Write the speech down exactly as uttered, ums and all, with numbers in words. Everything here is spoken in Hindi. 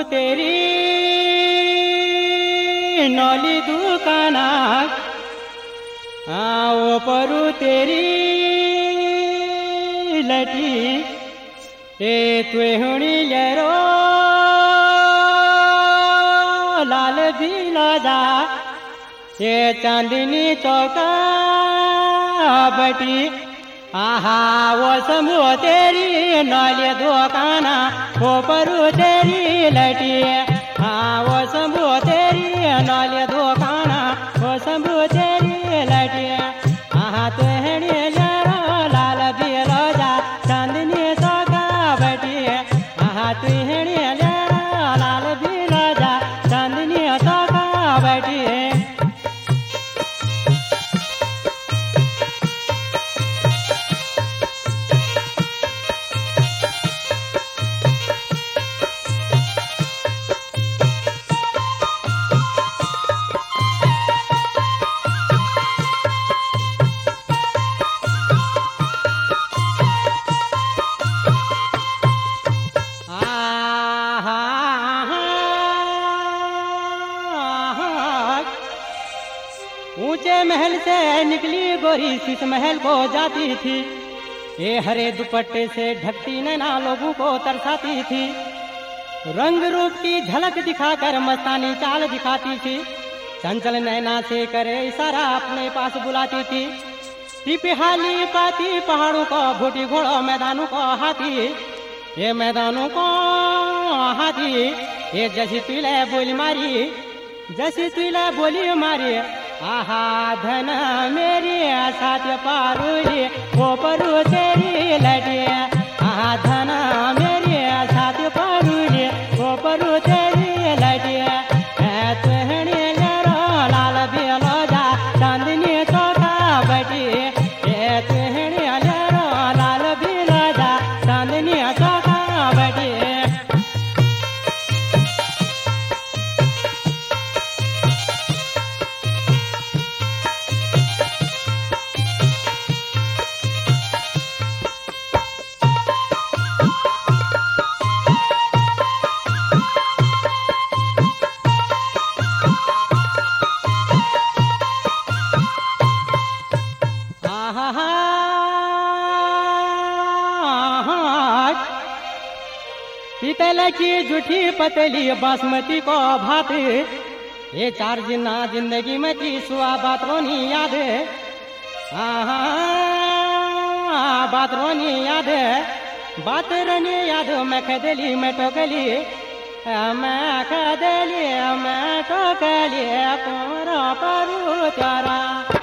तेरी नौली दुकाना आओ परू तेरी लटी ए तुए हुणी लरो लाल भी लजा ये चांदनी चौका बटी आहा वो समूह तेरी नौली दुकाना वो परू तेरी लटी हाँ वो समूह तेरी नौली दुकाना वो समूह तेरी लटी आहा तुहड़ी लाल भी लोजा चांदनी चौका बटी आहा तुहड़ी लाल भी लोजा चांदनी चौका बटी ऊंचे महल से निकली गोरी शीश महल को जाती थी ये हरे दुपट्टे से ढकती नैना लोगों को तरसाती थी रंग रूप की झलक दिखाकर मस्तानी चाल दिखाती थी चंचल नैना से करे इशारा अपने पास बुलाती थी टिपिहाली पाती पहाड़ों को भूटी घोड़ों मैदानों को हाथी ये मैदानों को हाथी ये जैसी तुले बोली मारी जैसी तुले बोली मारी आहा धन मेरी साथ पारुली वो परू तेरी लटी आहा धन मेरी साथ पारुली वो परू तेरी लटी तुहड़ी लाल भी लोजा चांदनी चौका बटी तुहड़ी लाल भी लोजा चांदनी चौका बटी पीतल की जूठी पतली बासमती को भात ये चार जिन्ना जिंदगी में की सुआ बात रोनी याद बात रोनी याद बात रोनी याद मैं खदली मैं टोकली मैं खदली मैं टोकली पूरा परू तारा